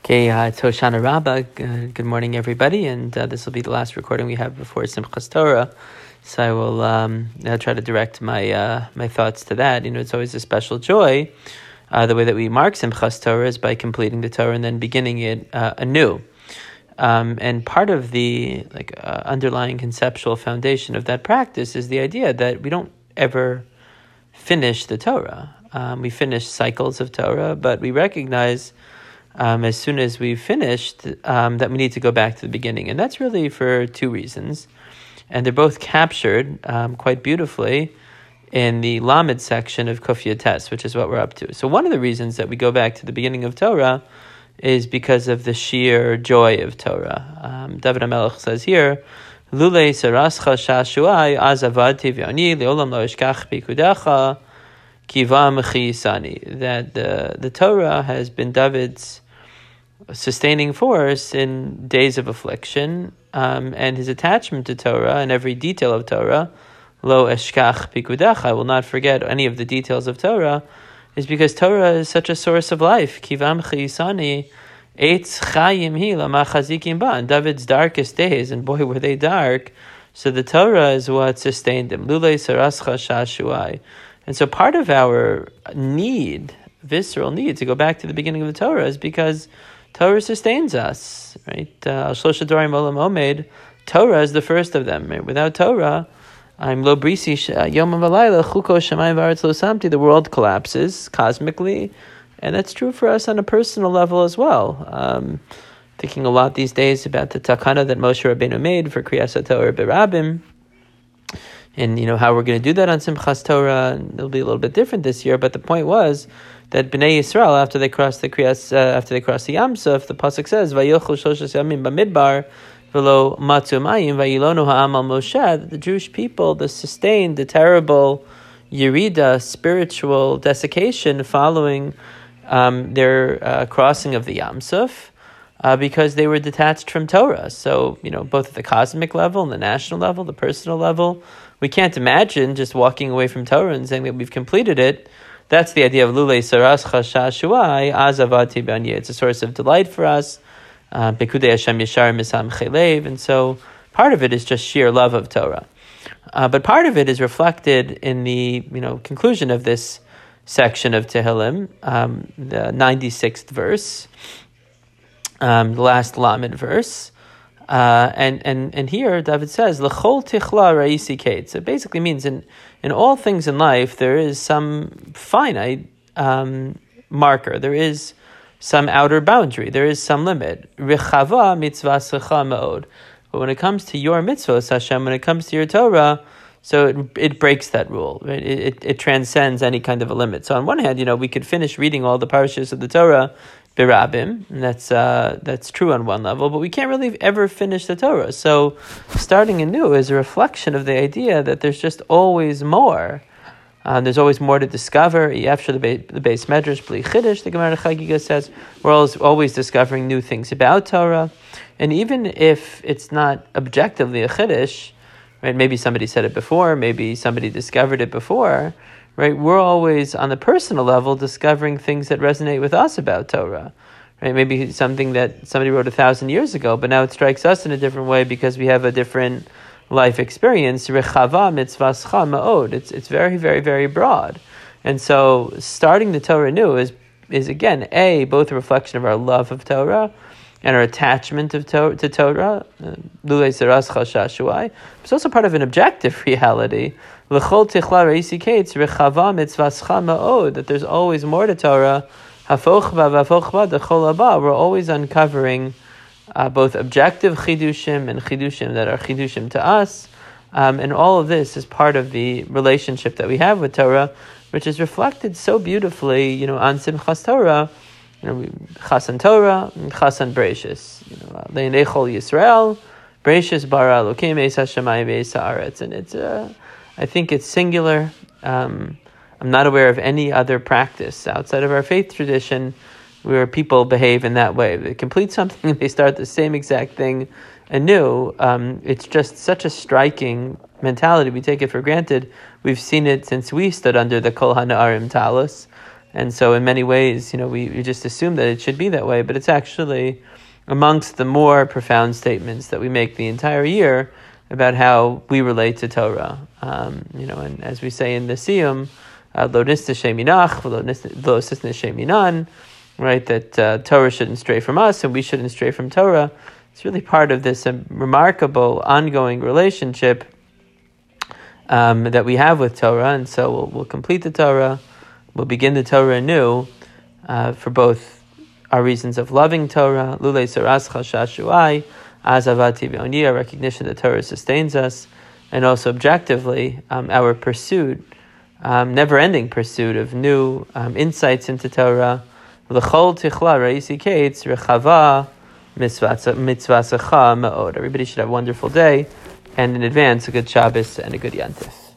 Okay, it's Hoshana Rabbah. Good morning, everybody, and this will be the last recording we have before Simchas Torah. So I will I'll try to direct my my thoughts to that. It's always a special joy. The way that we mark Simchas Torah is by completing the Torah and then beginning it anew. And part of the underlying conceptual foundation of that practice is the idea that we don't ever finish the Torah. We finish cycles of Torah, but we recognize as soon as we've finished, that we need to go back to the beginning. And that's really for two reasons. And they're both captured quite beautifully in the Lamed section of Kuf Yates, which is what we're up to. So one of the reasons that we go back to the beginning of Torah is because of the sheer joy of Torah. David HaMelech says here, Lulei sarascha shashuai az avadti v'ani le'olam lo eshkach bikudecha kiva mechi yisani. That the Torah has been David's sustaining force in days of affliction, and his attachment to Torah and every detail of Torah, lo eshkach pikudecha, I will not forget any of the details of Torah, is because Torah is such a source of life. Kivam chiyisani, eitz chayim hi lamachazikim ba. In David's darkest days, and boy were they dark, so the Torah is what sustained him. Lulei sarascha shashuai. And so part of our need, visceral need, to go back to the beginning of the Torah is because Torah sustains us, right? Shlosha Dorim Olam Omed, Torah is the first of them. Right? Without Torah, I'm lo brisi yom v'layla chuko shamayim v'aretz lo samti. The world collapses cosmically, and that's true for us on a personal level as well. Thinking a lot these days about the takana that Moshe Rabbeinu made for Kriyas HaTorah B'Rabim, and how we're going to do that on Simchas Torah. And it'll be a little bit different this year, but the point was that Bnei Yisrael, after they crossed the Yam Suf, the pasuk says, "Vayilchu shloshas yamim b'midbar v'lo matzu mayim vayilonu ha'am al Moshe." That the Jewish people, the sustained, the terrible yerida, spiritual desiccation following their crossing of the Yam Suf, because they were detached from Torah. So both at the cosmic level and the national level, the personal level, we can't imagine just walking away from Torah and saying that we've completed it. That's the idea of Lulei sarascha shashuai az avadti b'ani. It's a source of delight for us. Bekudei Hashem yashar misam chelev. And so part of it is just sheer love of Torah. But part of it is reflected in the conclusion of this section of Tehillim, the 96th verse, the last Lamed verse. And here David says, L'chol tichla ra'isi kate. So it basically means in all things in life, there is some finite marker. There is some outer boundary. There is some limit. Rechava mitzvasecha me'od. But when it comes to your mitzvos, Hashem, when it comes to your Torah, so it breaks that rule. Right? It transcends any kind of a limit. So on one hand, we could finish reading all the parashas of the Torah B'Rabim, and that's true on one level, but we can't really ever finish the Torah. So starting anew is a reflection of the idea that there's just always more. There's always more to discover. After the base medrash, Bli Chiddush, the Gemara Chagiga says, we're always discovering new things about Torah. And even if it's not objectively a Chiddush, right? Maybe somebody said it before, maybe somebody discovered it before, right? We're always on the personal level discovering things that resonate with us about Torah, right? Maybe something that somebody wrote 1,000 years ago, but now it strikes us in a different way because we have a different life experience. Rechava mitzvascha ma'od. It's very, very, very broad. And so starting the Torah anew is again, both a reflection of our love of Torah and our attachment to Torah, Lulei sarascha shashuai. It's also part of an objective reality, L'chol tichla reisi kates rechava mitzvascha ma'od, that there's always more to Torah. Hafochba v'afochba dechol haba. We're always uncovering both objective chidushim and chidushim that are chidushim to us, and all of this is part of the relationship that we have with Torah, which is reflected so beautifully, on Simchas Torah. Chasan Torah and Chasan Bereishis. Le'nechol Yisrael, Bereishis bara Elokim eis hashamayim ve'eis haaretz. And it's, I think it's singular. I'm not aware of any other practice outside of our faith tradition where people behave in that way. They complete something, they start the same exact thing anew. It's just such a striking mentality. We take it for granted. We've seen it since we stood under the Kol HaNa'arim Talus. And so in many ways, we just assume that it should be that way, but it's actually amongst the more profound statements that we make the entire year about how we relate to Torah. And as we say in the Siyum, Lo nista sheminach, lo sisna sheminan, right, that Torah shouldn't stray from us and we shouldn't stray from Torah. It's really part of this remarkable ongoing relationship that we have with Torah, and so we'll complete the Torah, we'll begin the Torah anew for both our reasons of loving Torah, lulei sarascha shashuai, azavati v'oni, our recognition that Torah sustains us, and also objectively our pursuit, never-ending pursuit of new insights into Torah. L'chol tichla reisi kates rechava mitzvasecha ma'od. Everybody should have a wonderful day, and in advance, a good Shabbos and a good Yantif.